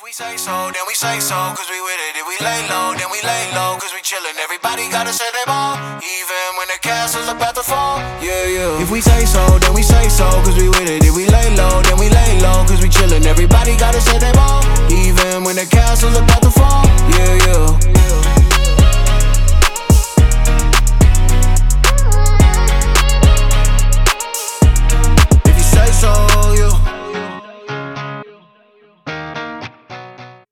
If we say so, then we say so, cause we with it. If we lay low, then we lay low, cause we chillin'. Everybody gotta say they ball, even when the castle's about to fall. Yeah, yeah. If we say so, then we say so, cause we with it. If we lay low, then we lay low, cause we chillin'. Everybody gotta say they ball, even when the castle's about to fall.